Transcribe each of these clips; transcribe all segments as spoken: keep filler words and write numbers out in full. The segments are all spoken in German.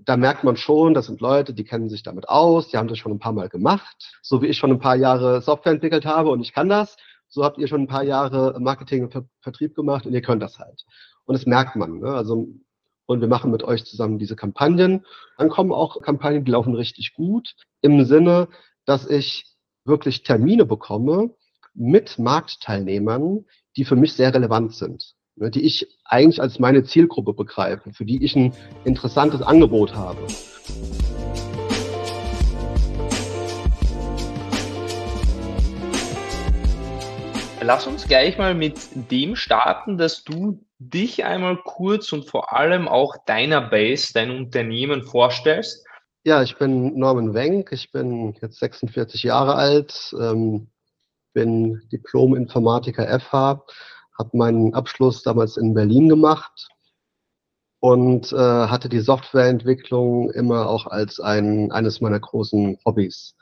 da merkt man schon, das sind Leute, die kennen sich damit aus, die haben das schon ein paar Mal gemacht. So wie ich schon ein paar Jahre Software entwickelt habe und ich kann das, so habt ihr schon ein paar Jahre Marketing und Ver- Vertrieb gemacht und ihr könnt das halt. Und das merkt man. Ne? Also, und wir machen mit euch zusammen diese Kampagnen. Dann kommen auch Kampagnen, die laufen richtig gut, im Sinne, dass ich wirklich Termine bekomme mit Marktteilnehmern, die für mich sehr relevant sind, ne, die ich eigentlich als meine Zielgruppe begreife, für die ich ein interessantes Angebot habe. Lass uns gleich mal mit dem starten, dass du dich einmal kurz und vor allem auch Dynabase, dein Unternehmen, vorstellst. Ja, ich bin Norman Wenk, ich bin jetzt sechsundvierzig Jahre alt, ähm, bin Diplom-Informatiker F H, habe meinen Abschluss damals in Berlin gemacht und äh, hatte die Softwareentwicklung immer auch als ein, eines meiner großen Hobbys.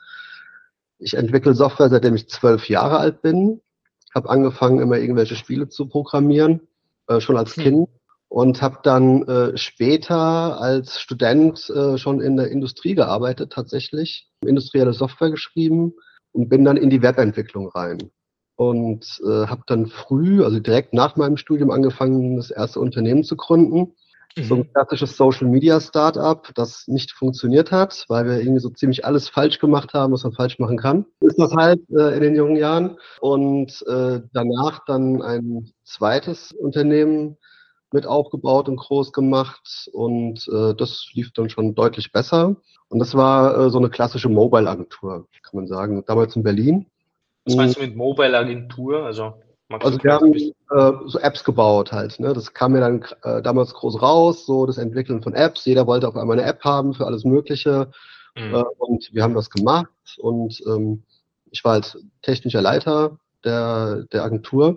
Ich entwickle Software, seitdem ich zwölf Jahre alt bin, habe angefangen, immer irgendwelche Spiele zu programmieren, äh, schon als Hm. Kind. Und habe dann äh, später als Student äh, schon in der Industrie gearbeitet, tatsächlich, industrielle Software geschrieben und bin dann in die Webentwicklung rein. Und äh, habe dann früh, also direkt nach meinem Studium, angefangen, das erste Unternehmen zu gründen. So ein Mhm. klassisches Social Media Startup, das nicht funktioniert hat, weil wir irgendwie so ziemlich alles falsch gemacht haben, was man falsch machen kann. Ist das halt äh, in den jungen Jahren. Und äh, danach dann ein zweites Unternehmen mit aufgebaut und groß gemacht. Und äh, das lief dann schon deutlich besser. Und das war äh, so eine klassische Mobile-Agentur, kann man sagen. Damals in Berlin. Was meinst du mit Mobile Agentur? Also magst du Also wir vielleicht ein haben bisschen. äh, so Apps gebaut halt. Ne? Das kam mir dann äh, damals groß raus, so das Entwickeln von Apps. Jeder wollte auf einmal eine App haben für alles Mögliche. Äh, Mhm. und wir haben das gemacht. Und ähm, ich war halt technischer Leiter der, der Agentur.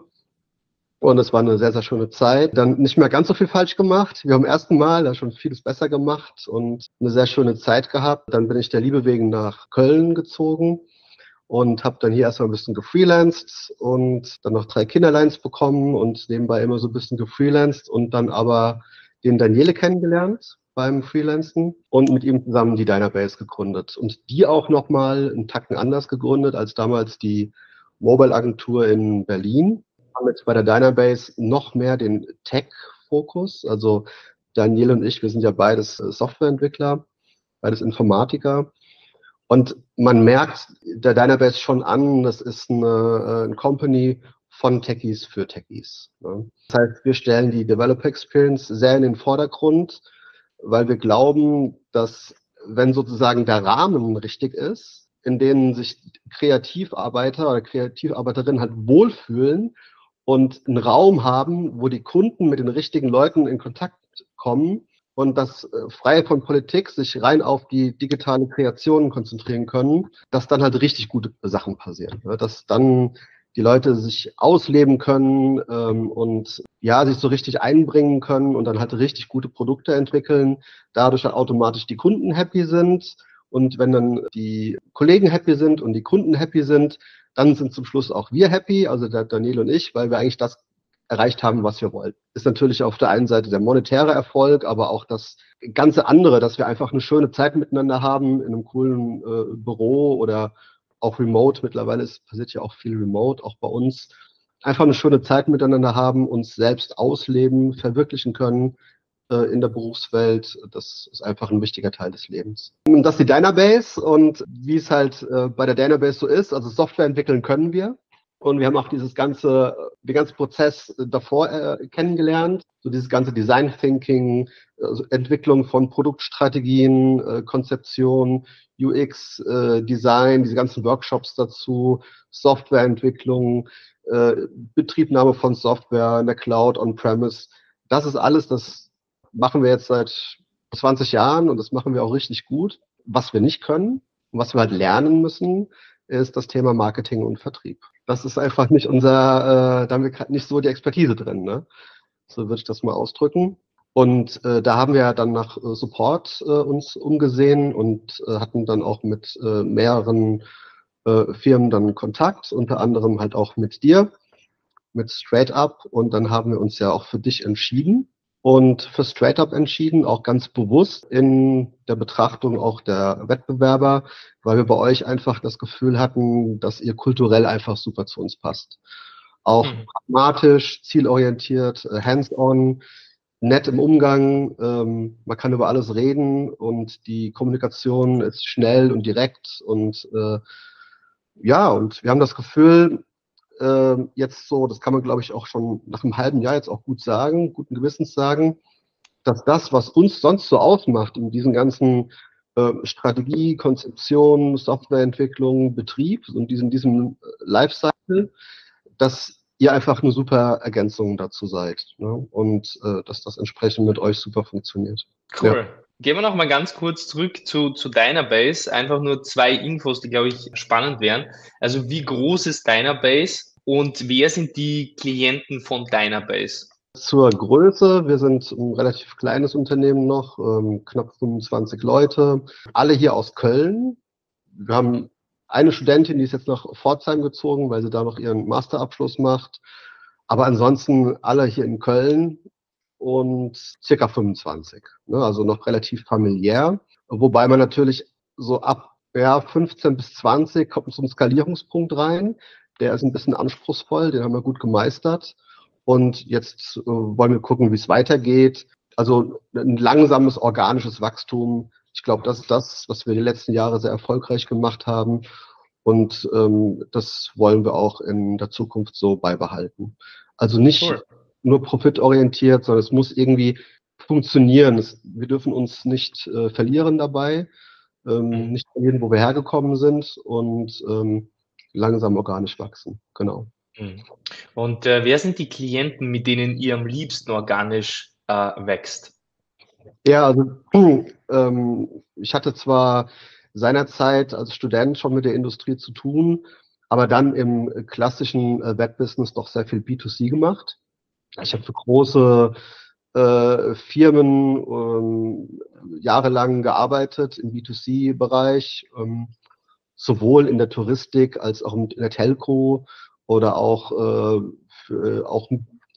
Und es war eine sehr, sehr schöne Zeit. Dann nicht mehr ganz so viel falsch gemacht. Wir haben im ersten Mal da schon vieles besser gemacht und eine sehr schöne Zeit gehabt. Dann bin ich der Liebe wegen nach Köln gezogen und habe dann hier erstmal ein bisschen gefreelanced und dann noch drei Kinderleins bekommen und nebenbei immer so ein bisschen gefreelanced und dann aber den Daniele kennengelernt beim Freelancen und mit ihm zusammen die Dynabase gegründet und die auch nochmal einen Tacken anders gegründet als damals die Mobile-Agentur in Berlin. Wir haben jetzt bei der Dynabase noch mehr den Tech-Fokus, also Daniele und ich, wir sind ja beides äh, Softwareentwickler, beides Informatiker. Und man merkt der Dynabase schon an, das ist eine, äh, eine Company von Techies für Techies. Ne? Das heißt, wir stellen die Developer Experience sehr in den Vordergrund, weil wir glauben, dass wenn sozusagen der Rahmen richtig ist, in dem sich Kreativarbeiter oder Kreativarbeiterinnen halt wohlfühlen und einen Raum haben, wo die Kunden mit den richtigen Leuten in Kontakt kommen, und das äh, frei von Politik sich rein auf die digitale Kreation konzentrieren können, dass dann halt richtig gute Sachen passieren. Ne? Dass dann die Leute sich ausleben können ähm, und ja, sich so richtig einbringen können und dann halt richtig gute Produkte entwickeln, dadurch halt automatisch die Kunden happy sind. Und wenn dann die Kollegen happy sind und die Kunden happy sind, dann sind zum Schluss auch wir happy, also der Daniel und ich, weil wir eigentlich das erreicht haben, was wir wollten. Ist natürlich auf der einen Seite der monetäre Erfolg, aber auch das ganze andere, dass wir einfach eine schöne Zeit miteinander haben in einem coolen äh, Büro oder auch remote. Mittlerweile ist, passiert ja auch viel remote, auch bei uns. Einfach eine schöne Zeit miteinander haben, uns selbst ausleben, verwirklichen können äh, in der Berufswelt. Das ist einfach ein wichtiger Teil des Lebens. Und das ist die Dynabase und wie es halt äh, bei der Dynabase so ist, also Software entwickeln können wir. Und wir haben auch dieses ganze, den ganzen Prozess davor äh, kennengelernt. So dieses ganze Design Thinking, also Entwicklung von Produktstrategien, äh, Konzeption, U X, äh, Design, diese ganzen Workshops dazu, Softwareentwicklung, äh, Betriebnahme von Software in der Cloud, on-premise. Das ist alles, das machen wir jetzt seit zwanzig Jahren und das machen wir auch richtig gut. Was wir nicht können und was wir halt lernen müssen, ist das Thema Marketing und Vertrieb. Das ist einfach nicht unser, äh, da haben wir gerade nicht so die Expertise drin, ne? So würde ich das mal ausdrücken. Und äh, da haben wir ja dann nach äh, Support äh, uns umgesehen und äh, hatten dann auch mit äh, mehreren äh, Firmen dann Kontakt, unter anderem halt auch mit dir, mit Straight Up. Und dann haben wir uns ja auch für dich entschieden. und für Straight-up entschieden, auch ganz bewusst in der Betrachtung auch der Wettbewerber, weil wir bei euch einfach das Gefühl hatten, dass ihr kulturell einfach super zu uns passt. Auch Mhm. pragmatisch, zielorientiert, äh, hands-on, nett im Umgang, ähm, man kann über alles reden und die Kommunikation ist schnell und direkt und äh, ja, und wir haben das Gefühl, äh, jetzt so, das kann man glaube ich auch schon nach einem halben Jahr jetzt auch gut sagen, guten Gewissens sagen, dass das, was uns sonst so ausmacht in diesen ganzen äh, Strategie, Konzeption, Softwareentwicklung, Betrieb und diesem, diesem Lifecycle, dass ihr einfach eine super Ergänzung dazu seid, ne? Und äh, dass das entsprechend mit euch super funktioniert. Ja. Cool. Gehen wir noch mal ganz kurz zurück zu, zu Dynabase. Einfach nur zwei Infos, die, glaube ich, spannend wären. Also wie groß ist Dynabase und wer sind die Klienten von Dynabase? Zur Größe, wir sind ein relativ kleines Unternehmen noch, ähm, knapp fünfundzwanzig Leute, alle hier aus Köln. Wir haben eine Studentin, die ist jetzt nach Pforzheim gezogen, weil sie da noch ihren Masterabschluss macht. Aber ansonsten alle hier in Köln und circa fünfundzwanzig. Ne? Also noch relativ familiär. Wobei man natürlich so ab ja, fünfzehn bis zwanzig kommt so ein Skalierungspunkt rein. Der ist ein bisschen anspruchsvoll, den haben wir gut gemeistert. Und jetzt äh, wollen wir gucken, wie es weitergeht. Also ein langsames organisches Wachstum. Ich glaube, das ist das, was wir die letzten Jahre sehr erfolgreich gemacht haben. Und ähm, das wollen wir auch in der Zukunft so beibehalten. Also nicht Cool. nur profitorientiert, sondern es muss irgendwie funktionieren. Es, wir dürfen uns nicht äh, verlieren dabei, ähm, Mhm. nicht verlieren, wo wir hergekommen sind und ähm, langsam organisch wachsen. Genau. Mhm. Und äh, wer sind die Klienten, mit denen ihr am liebsten organisch äh, wächst? Ja, also ähm, ich hatte zwar seinerzeit als Student schon mit der Industrie zu tun, aber dann im klassischen äh, Webbusiness doch sehr viel B zwei C gemacht. Ich habe Mhm. für große äh, Firmen ähm, jahrelang gearbeitet im B zwei C-Bereich, ähm, sowohl in der Touristik als auch in der Telco oder auch, äh, für, auch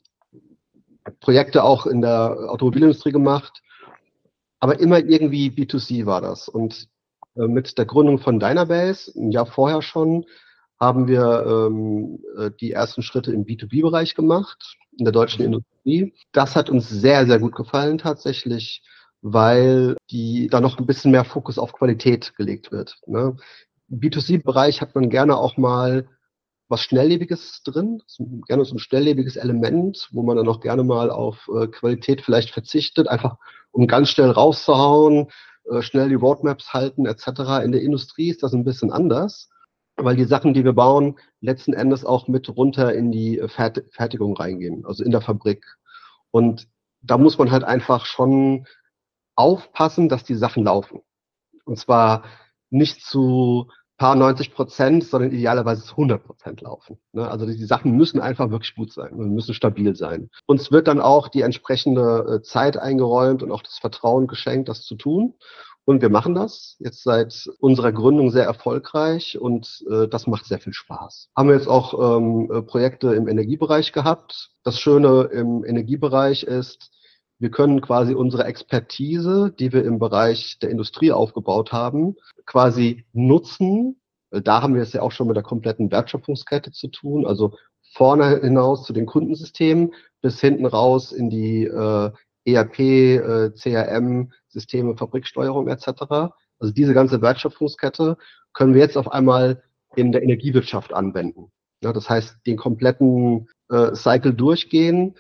Projekte auch in der Automobilindustrie gemacht. Aber immer irgendwie B zwei C war das. Und äh, mit der Gründung von Dynabase, ein Jahr vorher schon, haben wir ähm, äh, die ersten Schritte im B zwei B-Bereich gemacht, in der deutschen Mhm. Industrie. Das hat uns sehr, sehr gut gefallen tatsächlich, weil die da noch ein bisschen mehr Fokus auf Qualität gelegt wird. Ne? Im B zwei C-Bereich hat man gerne auch mal was Schnelllebiges drin, so, gerne so ein schnelllebiges Element, wo man dann auch gerne mal auf äh, Qualität vielleicht verzichtet, einfach um ganz schnell rauszuhauen, äh, schnell die Roadmaps halten et cetera. In der Industrie ist das ein bisschen anders, weil die Sachen, die wir bauen, letzten Endes auch mit runter in die äh, Fert Fertigung reingehen, also in der Fabrik. Und da muss man halt einfach schon aufpassen, dass die Sachen laufen. Und zwar nicht zu paar neunzig Prozent, sondern idealerweise zu hundert Prozent laufen. Ne? Also die, die Sachen müssen einfach wirklich gut sein und müssen stabil sein. Uns wird dann auch die entsprechende äh, Zeit eingeräumt und auch das Vertrauen geschenkt, das zu tun. Und wir machen das jetzt seit unserer Gründung sehr erfolgreich und äh, das macht sehr viel Spaß. Haben wir jetzt auch ähm, äh, Projekte im Energiebereich gehabt. Das Schöne im Energiebereich ist, wir können quasi unsere Expertise, die wir im Bereich der Industrie aufgebaut haben, quasi nutzen. Da haben wir es ja auch schon mit der kompletten Wertschöpfungskette zu tun, also vorne hinaus zu den Kundensystemen bis hinten raus in die äh, E R P, äh, C R M, Systeme, Fabriksteuerung et cetera. Also diese ganze Wertschöpfungskette können wir jetzt auf einmal in der Energiewirtschaft anwenden. Ja, das heißt, den kompletten äh, Cycle durchgehen.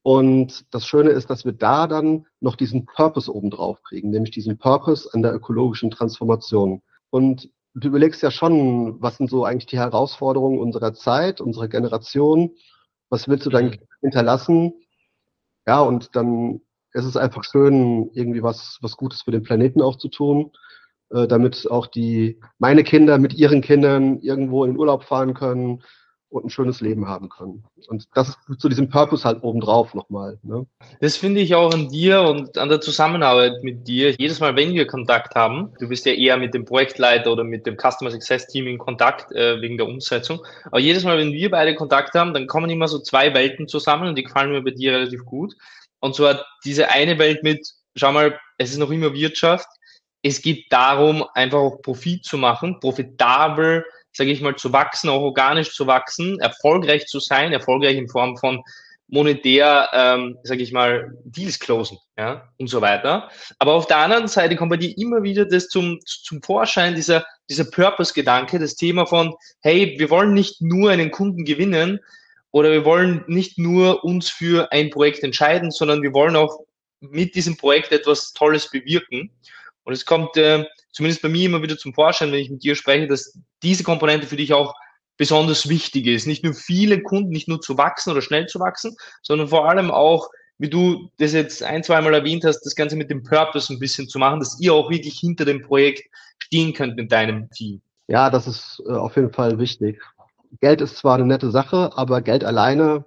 Und das Schöne ist, dass wir da dann noch diesen Purpose obendrauf kriegen, nämlich diesen Purpose an der ökologischen Transformation. Und du überlegst ja schon, was sind so eigentlich die Herausforderungen unserer Zeit, unserer Generation? Was willst du dann Mhm. hinterlassen? Ja, und dann ist es einfach schön, irgendwie was, was Gutes für den Planeten auch zu tun, äh, damit auch die, meine Kinder mit ihren Kindern irgendwo in den Urlaub fahren können und ein schönes Leben haben können. Und das ist zu diesem Purpose halt obendrauf nochmal. Ne? Das finde ich auch an dir und an der Zusammenarbeit mit dir. Jedes Mal, wenn wir Kontakt haben, du bist ja eher mit dem Projektleiter oder mit dem Customer Success Team in Kontakt äh, wegen der Umsetzung. Aber jedes Mal, wenn wir beide Kontakt haben, dann kommen immer so zwei Welten zusammen und die gefallen mir bei dir relativ gut. Und zwar diese eine Welt mit, schau mal, es ist noch immer Wirtschaft. Es geht darum, einfach auch Profit zu machen, profitabel, sage ich mal, zu wachsen, auch organisch zu wachsen, erfolgreich zu sein, erfolgreich in Form von monetär, ähm, sage ich mal, Deals closen, ja, und so weiter. Aber auf der anderen Seite kommt bei dir immer wieder das zum, zum Vorschein, dieser, dieser Purpose-Gedanke, das Thema von, hey, wir wollen nicht nur einen Kunden gewinnen oder wir wollen nicht nur uns für ein Projekt entscheiden, sondern wir wollen auch mit diesem Projekt etwas Tolles bewirken. Und es kommt äh, zumindest bei mir immer wieder zum Vorschein, wenn ich mit dir spreche, dass diese Komponente für dich auch besonders wichtig ist. Nicht nur viele Kunden, nicht nur zu wachsen oder schnell zu wachsen, sondern vor allem auch, wie du das jetzt ein, zweimal erwähnt hast, das Ganze mit dem Purpose ein bisschen zu machen, dass ihr auch wirklich hinter dem Projekt stehen könnt mit deinem Team. Ja, das ist äh, auf jeden Fall wichtig. Geld ist zwar eine nette Sache, aber Geld alleine,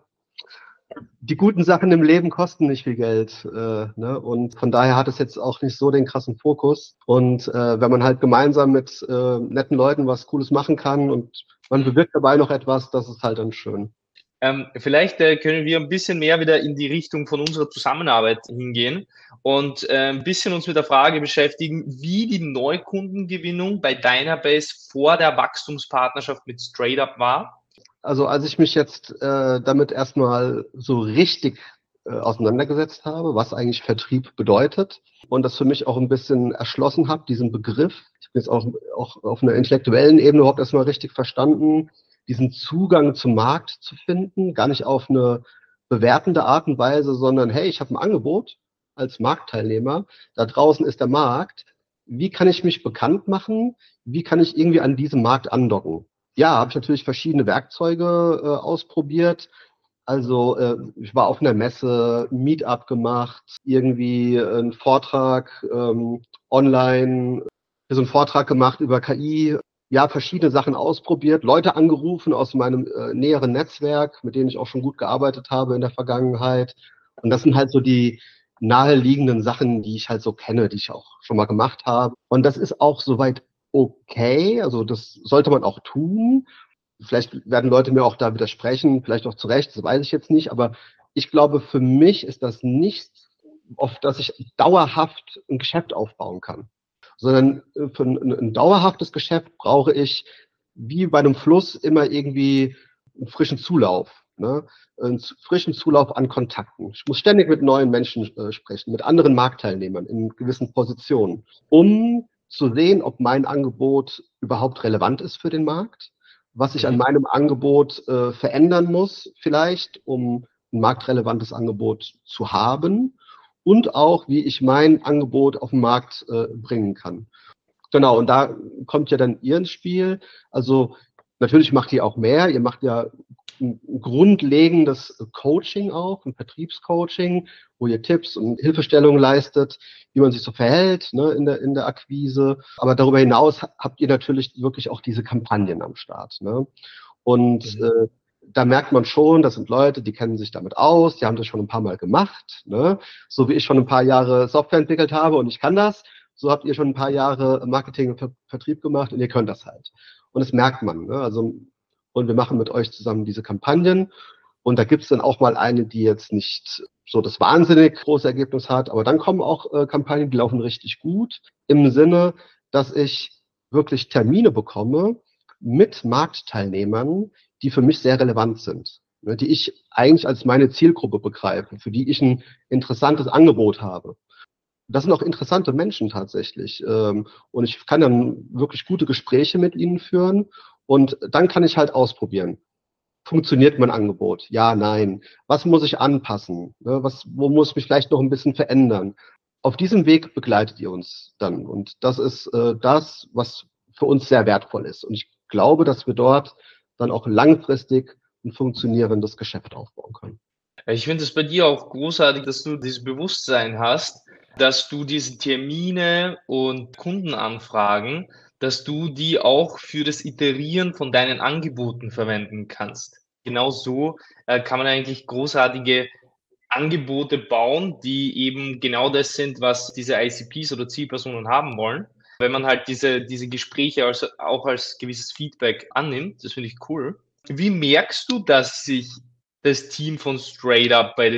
die guten Sachen im Leben kosten nicht viel Geld. Äh, ne? Und von daher hat es jetzt auch nicht so den krassen Fokus. Und äh, wenn man halt gemeinsam mit äh, netten Leuten was Cooles machen kann und man bewirkt dabei noch etwas, das ist halt dann schön. Ähm, vielleicht äh, können wir ein bisschen mehr wieder in die Richtung von unserer Zusammenarbeit hingehen und äh, ein bisschen uns mit der Frage beschäftigen, wie die Neukundengewinnung bei Dynabase vor der Wachstumspartnerschaft mit StraightUp war. Also als ich mich jetzt äh, damit erstmal so richtig äh, auseinandergesetzt habe, was eigentlich Vertrieb bedeutet und das für mich auch ein bisschen erschlossen habe, diesen Begriff. Ich bin jetzt auch, auch auf einer intellektuellen Ebene überhaupt erstmal richtig verstanden, diesen Zugang zum Markt zu finden, gar nicht auf eine bewertende Art und Weise, sondern hey, ich habe ein Angebot als Marktteilnehmer, da draußen ist der Markt, wie kann ich mich bekannt machen, wie kann ich irgendwie an diesem Markt andocken? Ja, habe ich natürlich verschiedene Werkzeuge äh, ausprobiert. Also äh, ich war auf einer Messe, ein Meetup gemacht, irgendwie einen Vortrag ähm, online, so einen Vortrag gemacht über K I. Ja, verschiedene Sachen ausprobiert, Leute angerufen aus meinem äh, näheren Netzwerk, mit denen ich auch schon gut gearbeitet habe in der Vergangenheit. Und das sind halt so die naheliegenden Sachen, die ich halt so kenne, die ich auch schon mal gemacht habe. Und das ist auch soweit okay, also das sollte man auch tun. Vielleicht werden Leute mir auch da widersprechen, vielleicht auch zu Recht, das weiß ich jetzt nicht, aber ich glaube, für mich ist das nichts, auf das ich dauerhaft ein Geschäft aufbauen kann. Sondern für ein, ein dauerhaftes Geschäft brauche ich, wie bei einem Fluss, immer irgendwie einen frischen Zulauf. Ne? Einen frischen Zulauf an Kontakten. Ich muss ständig mit neuen Menschen äh, sprechen, mit anderen Marktteilnehmern in gewissen Positionen, um zu sehen, ob mein Angebot überhaupt relevant ist für den Markt, was ich an meinem Angebot äh, verändern muss, vielleicht, um ein marktrelevantes Angebot zu haben und auch, wie ich mein Angebot auf den Markt äh, bringen kann. Genau, und da kommt ja dann ihr ins Spiel. Also natürlich macht ihr auch mehr. Ihr macht ja ein grundlegendes Coaching auch, ein Vertriebscoaching, wo ihr Tipps und Hilfestellungen leistet, wie man sich so verhält, ne, in der, in der Akquise. Aber darüber hinaus habt ihr natürlich wirklich auch diese Kampagnen am Start. Ne? Und mhm. äh, da merkt man schon, das sind Leute, die kennen sich damit aus, die haben das schon ein paar Mal gemacht. Ne? So wie ich schon ein paar Jahre Software entwickelt habe und ich kann das, so habt ihr schon ein paar Jahre Marketing und Vertrieb gemacht und ihr könnt das halt. Und das merkt man. Ne? Also, und wir machen mit euch zusammen diese Kampagnen. Und da gibt's dann auch mal eine, die jetzt nicht so das wahnsinnig große Ergebnis hat. Aber dann kommen auch äh, Kampagnen, die laufen richtig gut. Im Sinne, dass ich wirklich Termine bekomme mit Marktteilnehmern, die für mich sehr relevant sind. Ne, die ich eigentlich als meine Zielgruppe begreife, für die ich ein interessantes Angebot habe. Das sind auch interessante Menschen tatsächlich. Ähm, und ich kann dann wirklich gute Gespräche mit ihnen führen. Und dann kann ich halt ausprobieren. Funktioniert mein Angebot? Ja, nein. Was muss ich anpassen? Was, wo muss ich mich vielleicht noch ein bisschen verändern? Auf diesem Weg begleitet ihr uns dann. Und das ist äh, das, was für uns sehr wertvoll ist. Und ich glaube, dass wir dort dann auch langfristig ein funktionierendes Geschäft aufbauen können. Ich finde es bei dir auch großartig, dass du dieses Bewusstsein hast, dass du diese Termine und Kundenanfragen, dass du die auch für das Iterieren von deinen Angeboten verwenden kannst. Genau so äh, kann man eigentlich großartige Angebote bauen, die eben genau das sind, was diese I C Ps oder Zielpersonen haben wollen. Wenn man halt diese, diese Gespräche als, auch als gewisses Feedback annimmt, das finde ich cool. Wie merkst du, dass sich das Team von StraightUp bei den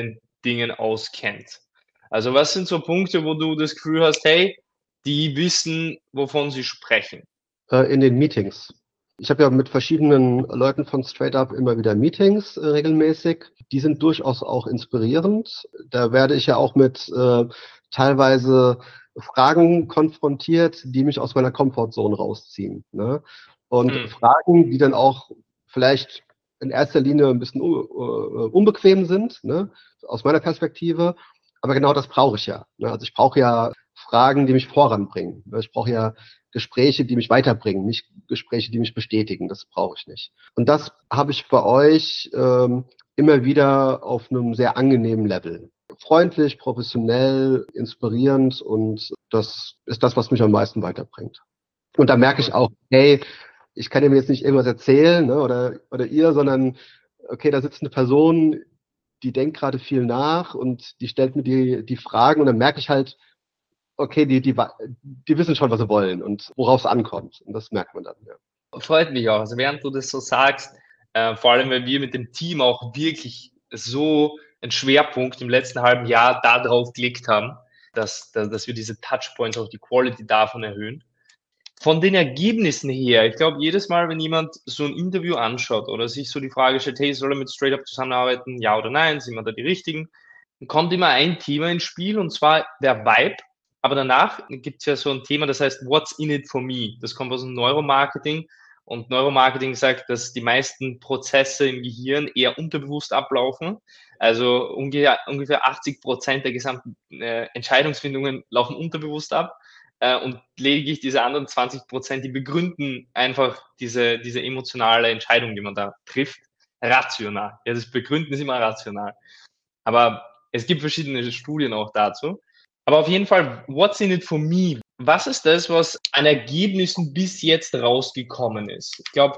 Dingen auskennt? Also was sind so Punkte, wo du das Gefühl hast, hey, die wissen, wovon sie sprechen? Äh, in den Meetings. Ich habe ja mit verschiedenen Leuten von Straight Up immer wieder Meetings äh, regelmäßig. Die sind durchaus auch inspirierend. Da werde ich ja auch mit äh, teilweise Fragen konfrontiert, die mich aus meiner Comfortzone rausziehen. Ne? Und Mhm. Fragen, die dann auch vielleicht in erster Linie ein bisschen uh, uh, unbequem sind, ne? Aus meiner Perspektive. Aber genau das brauche ich ja. Ne? Also ich brauche ja Fragen, die mich voranbringen. Ne? Ich brauche ja Gespräche, die mich weiterbringen, nicht Gespräche, die mich bestätigen. Das brauche ich nicht. Und das habe ich bei euch ähm, immer wieder auf einem sehr angenehmen Level. Freundlich, professionell, inspirierend, und das ist das, was mich am meisten weiterbringt. Und da merke ich Cool. auch, hey, ich kann ihm jetzt nicht irgendwas erzählen, ne, oder, oder ihr, sondern okay, da sitzt eine Person, die denkt gerade viel nach und die stellt mir die, die Fragen, und dann merke ich halt, okay, die, die, die wissen schon, was sie wollen und worauf es ankommt. Und das merkt man dann, ja. Freut mich auch. Also während du das so sagst, äh, vor allem, weil wir mit dem Team auch wirklich so einen Schwerpunkt im letzten halben Jahr darauf gelegt haben, dass, dass, dass wir diese Touchpoints, auch die Quality davon erhöhen. Von den Ergebnissen her, ich glaube, jedes Mal, wenn jemand so ein Interview anschaut oder sich so die Frage stellt, hey, soll er mit Straight Up zusammenarbeiten, ja oder nein, sind wir da die Richtigen, dann kommt immer ein Thema ins Spiel, und zwar der Vibe. Aber danach gibt es ja so ein Thema, das heißt, what's in it for me? Das kommt aus dem Neuromarketing, und Neuromarketing sagt, dass die meisten Prozesse im Gehirn eher unterbewusst ablaufen. Also ungefähr, ungefähr achtzig Prozent der gesamten äh, Entscheidungsfindungen laufen unterbewusst ab. Äh, und lediglich diese anderen zwanzig Prozent, die begründen einfach diese, diese emotionale Entscheidung, die man da trifft, rational. Ja, das Begründen ist immer rational. Aber es gibt verschiedene Studien auch dazu. Aber auf jeden Fall, what's in it for me? Was ist das, was an Ergebnissen bis jetzt rausgekommen ist? Ich glaube,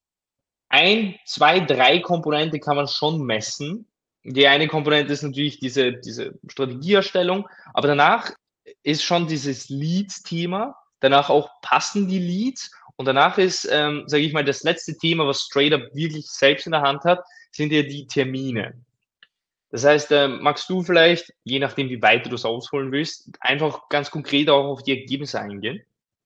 ein, zwei, drei Komponente kann man schon messen. Die eine Komponente ist natürlich diese, diese Strategieerstellung, aber danach ist schon dieses Leads-Thema, danach auch passen die Leads, und danach ist, ähm, sage ich mal, das letzte Thema, was Straight Up wirklich selbst in der Hand hat, sind ja die Termine. Das heißt, äh, magst du vielleicht, je nachdem, wie weit du das ausholen willst, einfach ganz konkret auch auf die Ergebnisse eingehen?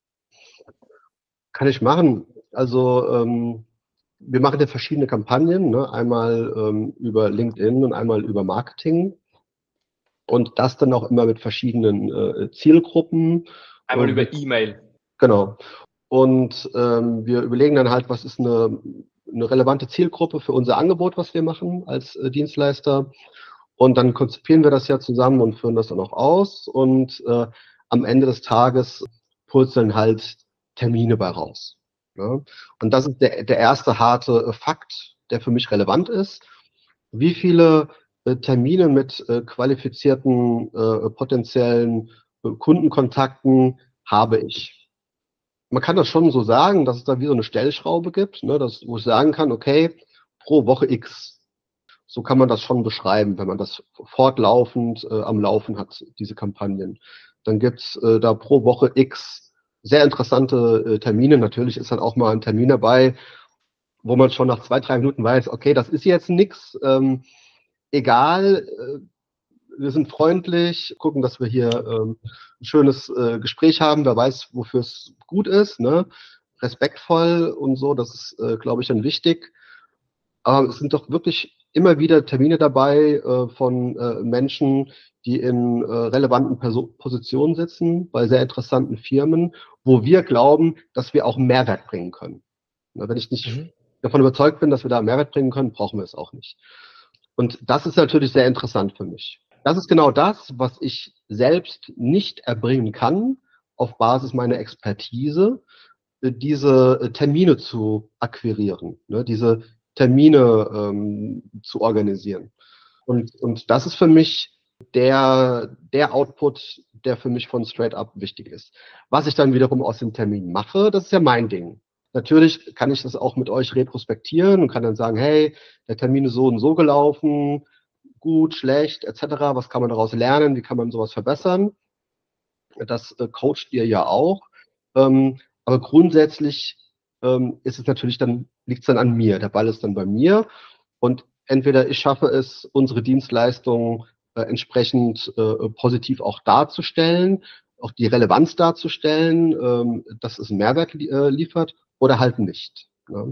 Kann ich machen. Also ähm, wir machen ja verschiedene Kampagnen, ne? Einmal ähm, über LinkedIn und einmal über Marketing, und das dann auch immer mit verschiedenen äh, Zielgruppen. Einmal Äh, über E-Mail. genau. Und ähm, wir überlegen dann halt, was ist eine, eine relevante Zielgruppe für unser Angebot, was wir machen als äh, Dienstleister. Und dann konzipieren wir das ja zusammen und führen das dann auch aus. Und äh, am Ende des Tages purzeln halt Termine bei raus. Ja? Und das ist der, der erste harte äh, Fakt, der für mich relevant ist. Wie viele äh, Termine mit äh, qualifizierten äh, potenziellen äh, Kundenkontakten habe ich? Man kann das schon so sagen, dass es da wie so eine Stellschraube gibt, ne, dass, wo ich sagen kann, okay, pro Woche X. So kann man das schon beschreiben, wenn man das fortlaufend äh, am Laufen hat, diese Kampagnen. Dann gibt's äh, da pro Woche X sehr interessante äh, Termine. Natürlich ist dann auch mal ein Termin dabei, wo man schon nach zwei, drei Minuten weiß, okay, das ist jetzt nix. Ähm, egal, äh, wir sind freundlich, gucken, dass wir hier ähm, ein schönes äh, Gespräch haben, wer weiß, wofür es gut ist, ne? Respektvoll und so, das ist, äh, glaube ich, dann wichtig. Aber es sind doch wirklich immer wieder Termine dabei äh, von äh, Menschen, die in äh, relevanten Perso Positionen sitzen, bei sehr interessanten Firmen, wo wir glauben, dass wir auch Mehrwert bringen können. Na, wenn ich nicht Mhm. davon überzeugt bin, dass wir da Mehrwert bringen können, brauchen wir es auch nicht. Und das ist natürlich sehr interessant für mich. Das ist genau das, was ich selbst nicht erbringen kann, auf Basis meiner Expertise, äh, diese äh, Termine zu akquirieren, ne, diese Termine ähm, zu organisieren. Und, und das ist für mich der, der Output, der für mich von Straight Up wichtig ist. Was ich dann wiederum aus dem Termin mache, das ist ja mein Ding. Natürlich kann ich das auch mit euch retrospektieren und kann dann sagen, hey, der Termin ist so und so gelaufen, gut, schlecht, et cetera. Was kann man daraus lernen? Wie kann man sowas verbessern? Das äh, coacht ihr ja auch. Ähm, aber grundsätzlich ähm, ist es natürlich dann, liegt es dann an mir. Der Ball ist dann bei mir. Und entweder ich schaffe es, unsere Dienstleistung äh, entsprechend äh, positiv auch darzustellen, auch die Relevanz darzustellen, ähm, dass es einen Mehrwert li äh, liefert oder halt nicht. Ne?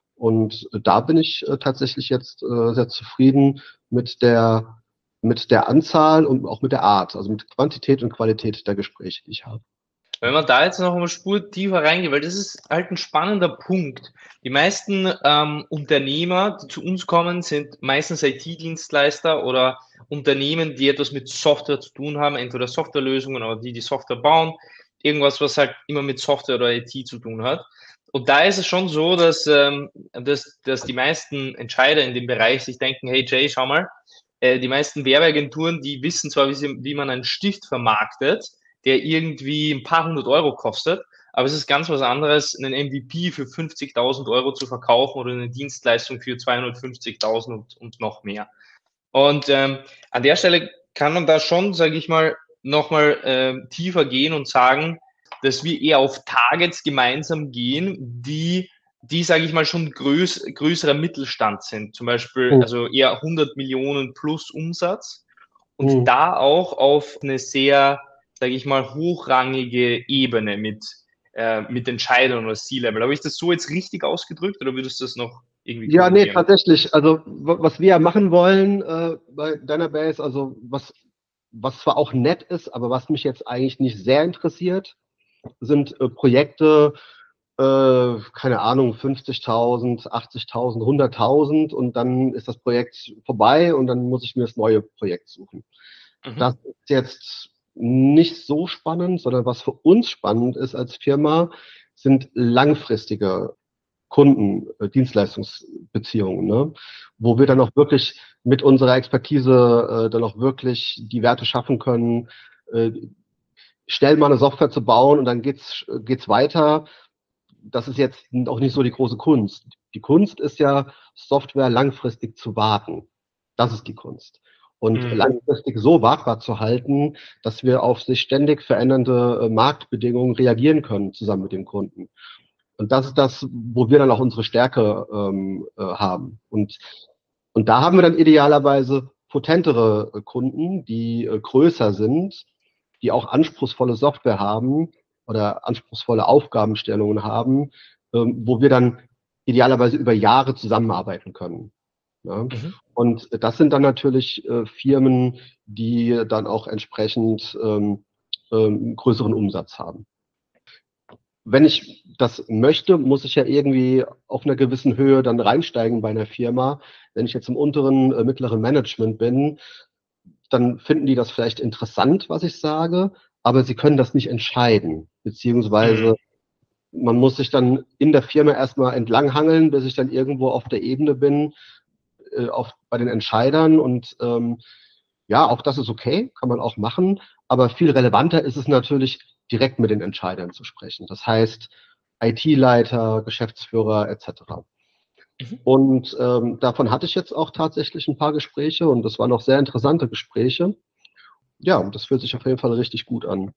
Und da bin ich äh, tatsächlich jetzt äh, sehr zufrieden mit der, mit der Anzahl und auch mit der Art, also mit Quantität und Qualität der Gespräche, die ich habe. Wenn man da jetzt noch eine Spur tiefer reingeht, weil das ist halt ein spannender Punkt. Die meisten ähm, Unternehmer, die zu uns kommen, sind meistens I T-Dienstleister oder Unternehmen, die etwas mit Software zu tun haben, entweder Softwarelösungen oder die, die Software bauen, irgendwas, was halt immer mit Software oder I T zu tun hat. Und da ist es schon so, dass, ähm, dass, dass die meisten Entscheider in dem Bereich sich denken, hey Jay, schau mal, äh, die meisten Werbeagenturen, die wissen zwar, wie, sie, wie man einen Stift vermarktet, der irgendwie ein paar hundert Euro kostet, aber es ist ganz was anderes, einen M V P für fünfzigtausend Euro zu verkaufen oder eine Dienstleistung für zweihundertfünfzigtausend und, und noch mehr. Und ähm, an der Stelle kann man da schon, sage ich mal, nochmal äh, tiefer gehen und sagen, dass wir eher auf Targets gemeinsam gehen, die, die sage ich mal, schon größ, größerer Mittelstand sind. Zum Beispiel, Mhm. also eher hundert Millionen plus Umsatz und Mhm. da auch auf eine sehr, sage ich mal, hochrangige Ebene mit, äh, mit Entscheidern oder C-Level. Habe ich das so jetzt richtig ausgedrückt oder würdest du das noch irgendwie Ja, nee, korrigieren? tatsächlich. Also w- was wir ja machen wollen äh, bei Dynabase, also was, was zwar auch nett ist, aber was mich jetzt eigentlich nicht sehr interessiert, sind äh, Projekte, äh, keine Ahnung, fünfzigtausend, achtzigtausend, hunderttausend und dann ist das Projekt vorbei und dann muss ich mir das neue Projekt suchen. Mhm. Das ist jetzt nicht so spannend, sondern was für uns spannend ist als Firma, sind langfristige Kunden, äh, Dienstleistungsbeziehungen, ne? Wo wir dann auch wirklich mit unserer Expertise äh, dann auch wirklich die Werte schaffen können, äh, schnell mal eine Software zu bauen und dann geht's, geht's weiter. Das ist jetzt auch nicht so die große Kunst. Die Kunst ist ja, Software langfristig zu warten. Das ist die Kunst. Und Mhm. langfristig so wartbar zu halten, dass wir auf sich ständig verändernde äh, Marktbedingungen reagieren können, zusammen mit dem Kunden. Und das ist das, wo wir dann auch unsere Stärke ähm, äh, haben. Und, und da haben wir dann idealerweise potentere äh, Kunden, die äh, größer sind, die auch anspruchsvolle Software haben oder anspruchsvolle Aufgabenstellungen haben, ähm, wo wir dann idealerweise über Jahre zusammenarbeiten können. Ja? Mhm. Und das sind dann natürlich äh, Firmen, die dann auch entsprechend ähm, ähm, größeren Umsatz haben. Wenn ich das möchte, muss ich ja irgendwie auf einer gewissen Höhe dann reinsteigen bei einer Firma. Wenn ich jetzt im unteren, äh, mittleren Management bin, dann finden die das vielleicht interessant, was ich sage, aber sie können das nicht entscheiden. Beziehungsweise Mhm. man muss sich dann in der Firma erstmal entlanghangeln, bis ich dann irgendwo auf der Ebene bin, äh, auf, bei den Entscheidern. Und ähm, ja, auch das ist okay, kann man auch machen. Aber viel relevanter ist es natürlich, direkt mit den Entscheidern zu sprechen. Das heißt, I T-Leiter, Geschäftsführer et cetera. Mhm. Und ähm, davon hatte ich jetzt auch tatsächlich ein paar Gespräche und das waren auch sehr interessante Gespräche. Ja, und das fühlt sich auf jeden Fall richtig gut an.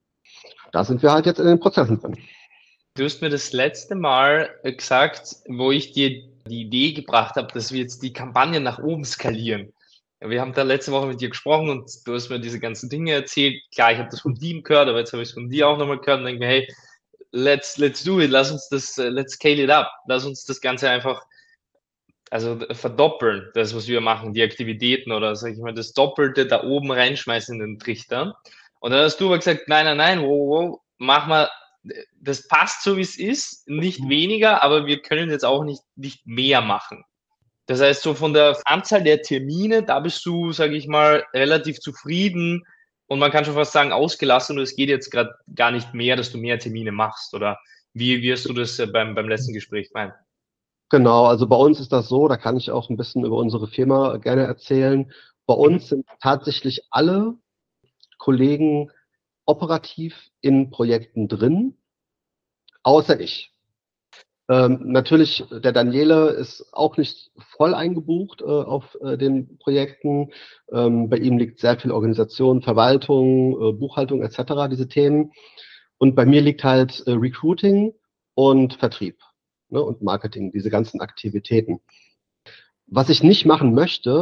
Da sind wir halt jetzt in den Prozessen drin. Du hast mir das letzte Mal äh, gesagt, wo ich dir die Idee gebracht habe, dass wir jetzt die Kampagne nach oben skalieren. Ja, wir haben da letzte Woche mit dir gesprochen und du hast mir diese ganzen Dinge erzählt. Klar, ich habe das von ihm gehört, aber jetzt habe ich es von dir auch nochmal gehört und denke mir, hey, let's, let's do it, lass uns das, uh, let's scale it up, lass uns das Ganze einfach, also verdoppeln, das, was wir machen, die Aktivitäten oder sag ich mal, das Doppelte da oben reinschmeißen in den Trichter. Und dann hast du aber gesagt, nein, nein, nein, wow, wow, mach mal, das passt so, wie es ist, nicht weniger, aber wir können jetzt auch nicht, nicht mehr machen. Das heißt, so von der Anzahl der Termine, da bist du, sage ich mal, relativ zufrieden und man kann schon fast sagen, ausgelassen und es geht jetzt gerade gar nicht mehr, dass du mehr Termine machst oder wie wirst du das äh, beim, beim letzten Gespräch meinen? Genau, also bei uns ist das so, da kann ich auch ein bisschen über unsere Firma gerne erzählen. Bei Mhm. uns sind tatsächlich alle Kollegen operativ in Projekten drin, außer ich. Ähm, natürlich, der Daniele ist auch nicht voll eingebucht äh, auf äh, den Projekten. Ähm, bei ihm liegt sehr viel Organisation, Verwaltung, äh, Buchhaltung et cetera, diese Themen. Und bei mir liegt halt äh, Recruiting und Vertrieb, ne, und Marketing, diese ganzen Aktivitäten. Was ich nicht machen möchte,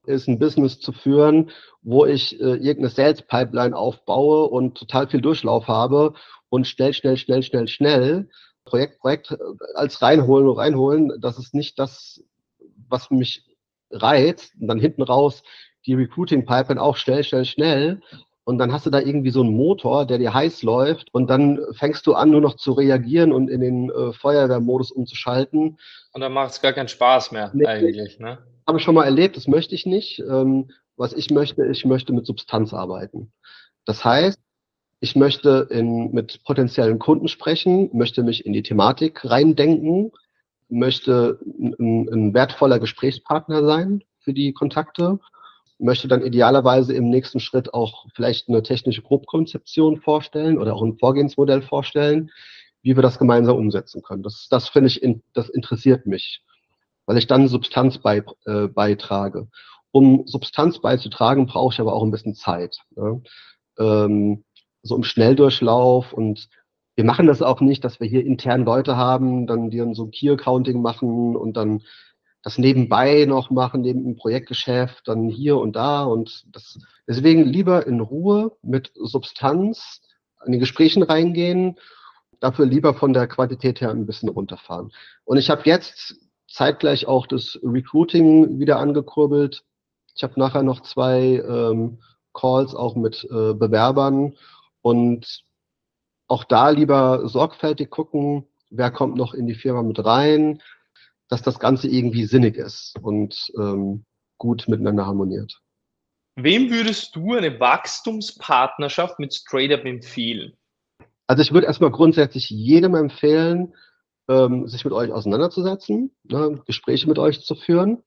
ist ein Business zu führen, wo ich äh, irgendeine Sales-Pipeline aufbaue und total viel Durchlauf habe und schnell, schnell, schnell, schnell, schnell Projekt, Projekt als reinholen und reinholen. Das ist nicht das, was mich reizt. Und dann hinten raus die Recruiting-Pipeline auch schnell, schnell, schnell. Und dann hast du da irgendwie so einen Motor, der dir heiß läuft. Und dann fängst du an, nur noch zu reagieren und in den äh, Feuerwehrmodus umzuschalten. Und dann macht es gar keinen Spaß mehr Nee, eigentlich, ne? habe ich schon mal erlebt, das möchte ich nicht. Ähm, was ich möchte, ich möchte mit Substanz arbeiten. Das heißt, ich möchte in, mit potenziellen Kunden sprechen, möchte mich in die Thematik reindenken, möchte ein, ein wertvoller Gesprächspartner sein für die Kontakte, möchte dann idealerweise im nächsten Schritt auch vielleicht eine technische Grobkonzeption vorstellen oder auch ein Vorgehensmodell vorstellen, wie wir das gemeinsam umsetzen können. Das, das finde ich, in, das interessiert mich, weil ich dann Substanz bei, äh, beitrage. Um Substanz beizutragen, brauche ich aber auch ein bisschen Zeit. Ne? Ähm, so im Schnelldurchlauf, und wir machen das auch nicht, dass wir hier intern Leute haben, dann die dann so ein Key-Accounting machen und dann das nebenbei noch machen, neben dem Projektgeschäft, dann hier und da, und das, deswegen lieber in Ruhe mit Substanz an die Gesprächen reingehen, dafür lieber von der Quantität her ein bisschen runterfahren. Und ich habe jetzt zeitgleich auch das Recruiting wieder angekurbelt. Ich habe nachher noch zwei ähm, Calls auch mit äh, Bewerbern, und auch da lieber sorgfältig gucken, wer kommt noch in die Firma mit rein, dass das Ganze irgendwie sinnig ist und ähm, gut miteinander harmoniert. Wem würdest du eine Wachstumspartnerschaft mit StraightUp empfehlen? Also ich würde erstmal grundsätzlich jedem empfehlen, ähm, sich mit euch auseinanderzusetzen, ne, Gespräche mit euch zu führen.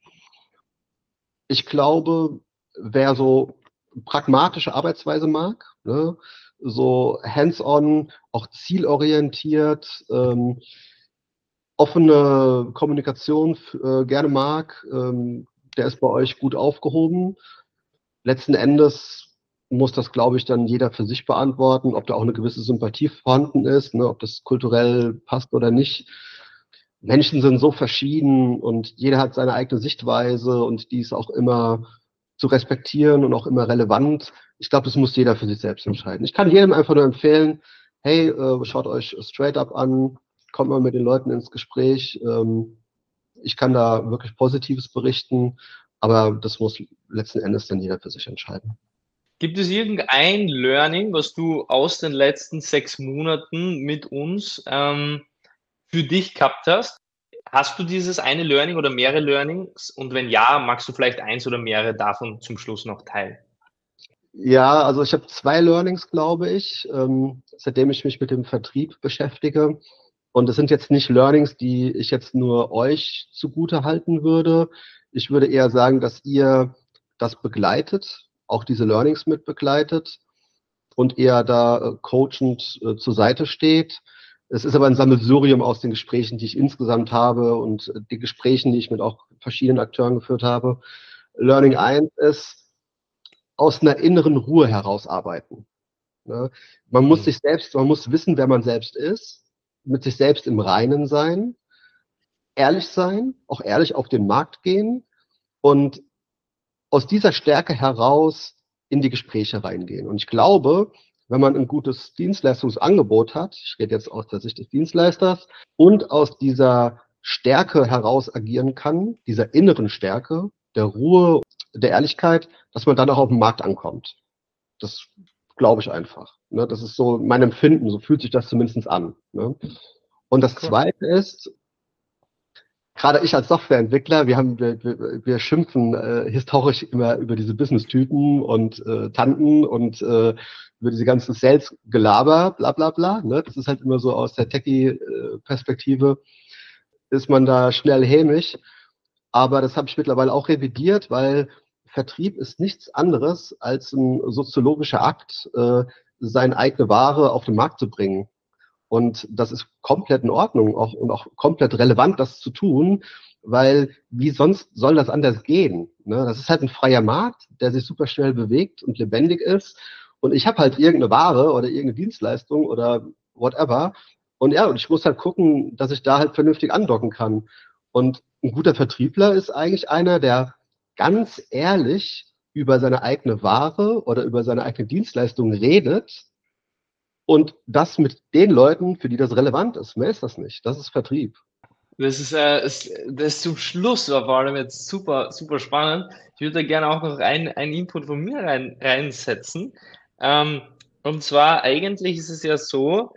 Ich glaube, wer so pragmatische Arbeitsweise mag, ne, so hands-on, auch zielorientiert, ähm, offene Kommunikation äh, gerne mag, ähm, der ist bei euch gut aufgehoben. Letzten Endes muss das, glaube ich, dann jeder für sich beantworten, ob da auch eine gewisse Sympathie vorhanden ist, ne, ob das kulturell passt oder nicht. Menschen sind so verschieden und jeder hat seine eigene Sichtweise, und die ist auch immer zu respektieren und auch immer relevant. Ich glaube, das muss jeder für sich selbst entscheiden. Ich kann jedem einfach nur empfehlen, hey, äh, schaut euch StraightUp an, kommt mal mit den Leuten ins Gespräch. Ähm, ich kann da wirklich Positives berichten, aber das muss letzten Endes dann jeder für sich entscheiden. Gibt es irgendein Learning, was du aus den letzten sechs Monaten mit uns ähm, für dich gehabt hast? Hast du dieses eine Learning oder mehrere Learnings? Und wenn ja, magst du vielleicht eins oder mehrere davon zum Schluss noch teilen? Ja, also ich habe zwei Learnings, glaube ich, ähm, seitdem ich mich mit dem Vertrieb beschäftige. Und es sind jetzt nicht Learnings, die ich jetzt nur euch zugute halten würde. Ich würde eher sagen, dass ihr das begleitet, auch diese Learnings mit begleitet und eher da äh, coachend äh, zur Seite steht. Es ist aber ein Sammelsurium aus den Gesprächen, die ich insgesamt habe, und äh, die Gesprächen, die ich mit auch verschiedenen Akteuren geführt habe. Learning eins ist, aus einer inneren Ruhe heraus arbeiten. Ne? Man muss Mhm. sich selbst, man muss wissen, wer man selbst ist, mit sich selbst im Reinen sein, ehrlich sein, auch ehrlich auf den Markt gehen und aus dieser Stärke heraus in die Gespräche reingehen. Und ich glaube, wenn man ein gutes Dienstleistungsangebot hat, ich rede jetzt aus der Sicht des Dienstleisters, und aus dieser Stärke heraus agieren kann, dieser inneren Stärke, der Ruhe, der Ehrlichkeit, dass man dann auch auf den Markt ankommt. Das glaube ich einfach. Ne? Das ist so mein Empfinden, so fühlt sich das zumindest an. Ne? Und das Cool. Zweite ist, gerade ich als Softwareentwickler, wir haben, wir, wir, wir schimpfen äh, historisch immer über diese Business-Typen und äh, Tanten und äh, über diese ganzen Sales-Gelaber, bla bla bla. Ne? Das ist halt immer so aus der Techie-Perspektive, ist man da schnell hämisch. Aber das habe ich mittlerweile auch revidiert, weil Vertrieb ist nichts anderes als ein soziologischer Akt, äh, seine eigene Ware auf den Markt zu bringen. Und das ist komplett in Ordnung auch, und auch komplett relevant, das zu tun, weil wie sonst soll das anders gehen? Ne? Das ist halt ein freier Markt, der sich super schnell bewegt und lebendig ist. Und ich habe halt irgendeine Ware oder irgendeine Dienstleistung oder whatever. Und ja, und ich muss halt gucken, dass ich da halt vernünftig andocken kann. Und ein guter Vertriebler ist eigentlich einer, der ganz ehrlich über seine eigene Ware oder über seine eigene Dienstleistung redet und das mit den Leuten, für die das relevant ist. Mehr ist das nicht. Das ist Vertrieb. Das ist, äh, das, das zum Schluss war vor allem jetzt super, super spannend. Ich würde da gerne auch noch ein, ein Input von mir rein, reinsetzen. Ähm, und zwar, eigentlich ist es ja so,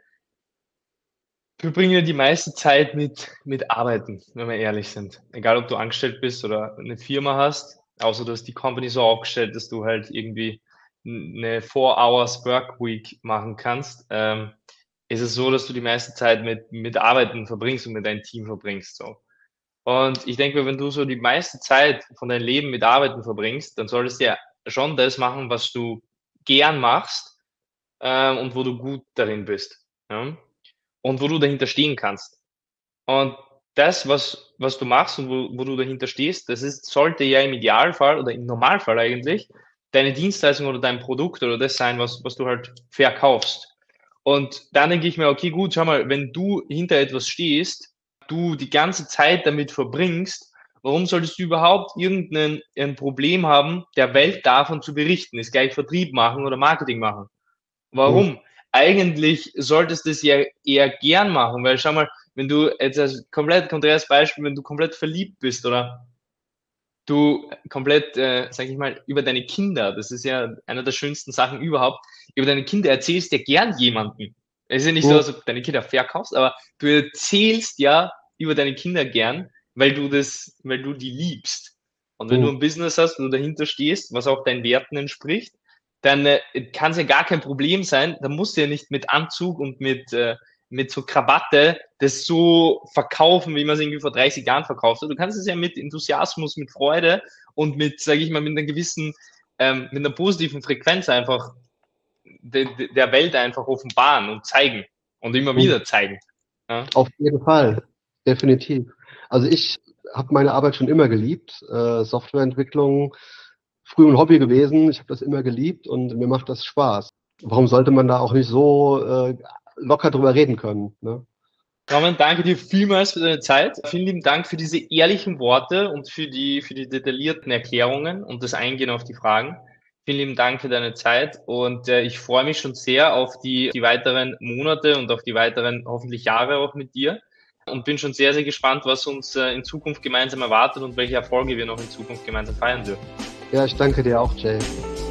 wir bringen ja die meiste Zeit mit, mit Arbeiten, wenn wir ehrlich sind. Egal, ob du angestellt bist oder eine Firma hast, außer dass die Company so aufgestellt, dass du halt irgendwie eine Four Hours Work Week machen kannst, ähm, ist es so, dass du die meiste Zeit mit, mit Arbeiten verbringst und mit deinem Team verbringst. So. Und ich denke, wenn du so die meiste Zeit von deinem Leben mit Arbeiten verbringst, dann solltest du ja schon das machen, was du gern machst ähm, und wo du gut darin bist. Ja? Und wo du dahinter stehen kannst. Und das, was, was du machst und wo, wo du dahinter stehst, das ist, sollte ja im Idealfall oder im Normalfall eigentlich deine Dienstleistung oder dein Produkt oder das sein, was, was du halt verkaufst. Und dann denke ich mir, okay, gut, schau mal, wenn du hinter etwas stehst, du die ganze Zeit damit verbringst, warum solltest du überhaupt irgendein ein Problem haben, der Welt davon zu berichten? Ist gleich Vertrieb machen oder Marketing machen. Warum? Eigentlich solltest du es ja eher gern machen, weil schau mal, wenn du jetzt als komplett konträres Beispiel, wenn du komplett verliebt bist oder du komplett, äh, sag ich mal, über deine Kinder, das ist ja einer der schönsten Sachen überhaupt, über deine Kinder erzählst ja gern jemanden. Es ist ja nicht so, dass du deine Kinder verkaufst, aber du erzählst ja über deine Kinder gern, weil du das, weil du die liebst. Und wenn du ein Business hast, wo du dahinter stehst, was auch deinen Werten entspricht, dann äh, kann es ja gar kein Problem sein. Da musst du ja nicht mit Anzug und mit, äh, mit so Krawatte das so verkaufen, wie man es irgendwie vor dreißig Jahren verkauft hat. Du kannst es ja mit Enthusiasmus, mit Freude und mit, sage ich mal, mit einer gewissen, ähm, mit einer positiven Frequenz einfach de, de, der Welt einfach offenbaren und zeigen und immer wieder zeigen. Ja? Auf jeden Fall, definitiv. Also ich habe meine Arbeit schon immer geliebt, äh, Softwareentwicklung, früh ein Hobby gewesen, ich habe das immer geliebt und mir macht das Spaß. Warum sollte man da auch nicht so äh, locker drüber reden können? Ne? Roman, danke dir vielmals für deine Zeit. Vielen lieben Dank für diese ehrlichen Worte und für die, für die detaillierten Erklärungen und das Eingehen auf die Fragen. Vielen lieben Dank für deine Zeit und äh, ich freue mich schon sehr auf die, die weiteren Monate und auf die weiteren hoffentlich Jahre auch mit dir und bin schon sehr, sehr gespannt, was uns äh, in Zukunft gemeinsam erwartet und welche Erfolge wir noch in Zukunft gemeinsam feiern dürfen. Ja, ich danke dir auch, Jay.